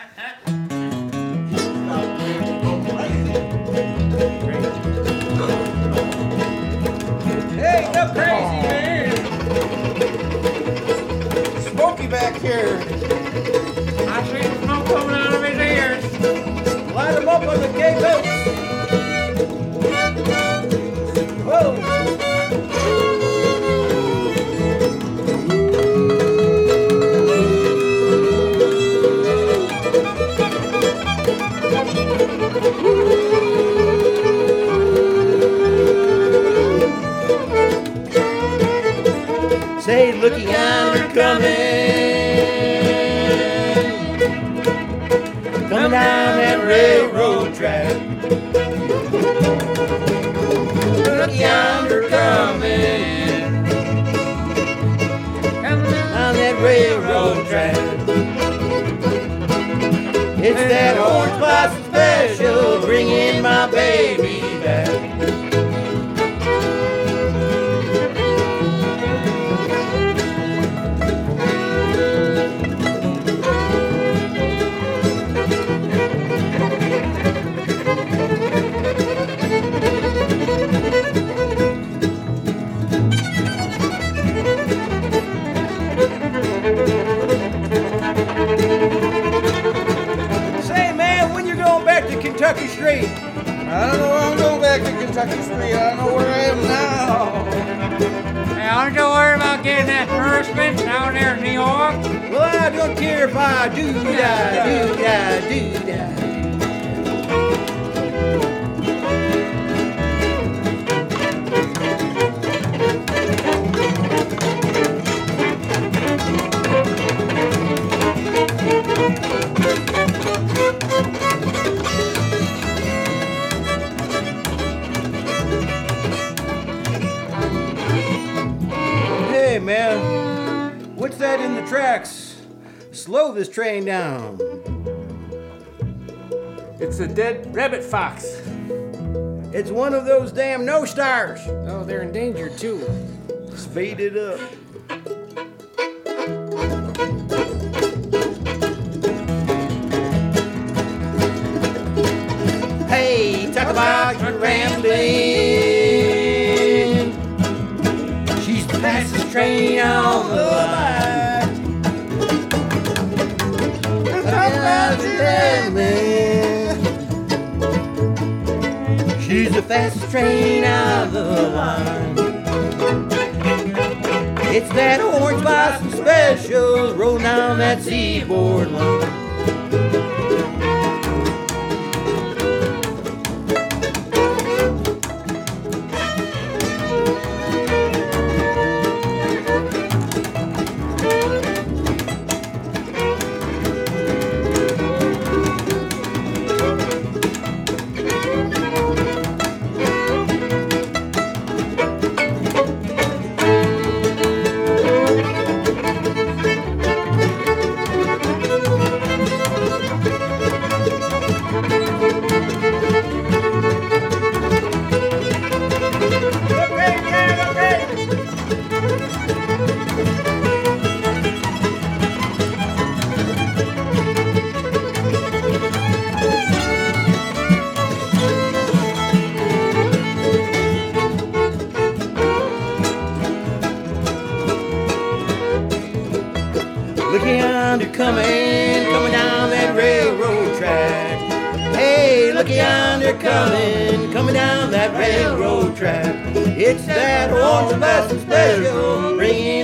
Hey, no crazy, man. Smokey back here. I see the smoke coming out of his ears. Light him up on the gay boat. Whoa. Say, looky yonder coming down that railroad track. Look yonder coming down that railroad track. It's that orange blossom special bringing my baby back. Kentucky Street. I don't know where I'm going back to Kentucky Street. I don't know where I am now. Hey, aren't you worried about getting that nourishment down there in New York? Well, I don't care if I do die, do die, do die. Hey man, what's that in the tracks? Slow this train down. It's a dead rabbit fox. It's one of those damn no-stars. Oh, they're endangered too. Speed it up. Hey, talk about your rambling. She's the fastest train on the line. Talk about your rambling. She's the fastest train on the line. It's that orange blossom special rolling down that seaboard line. Look yonder coming down that railroad track. Hey, look yonder coming down that railroad track. It's that orange blossom special bringing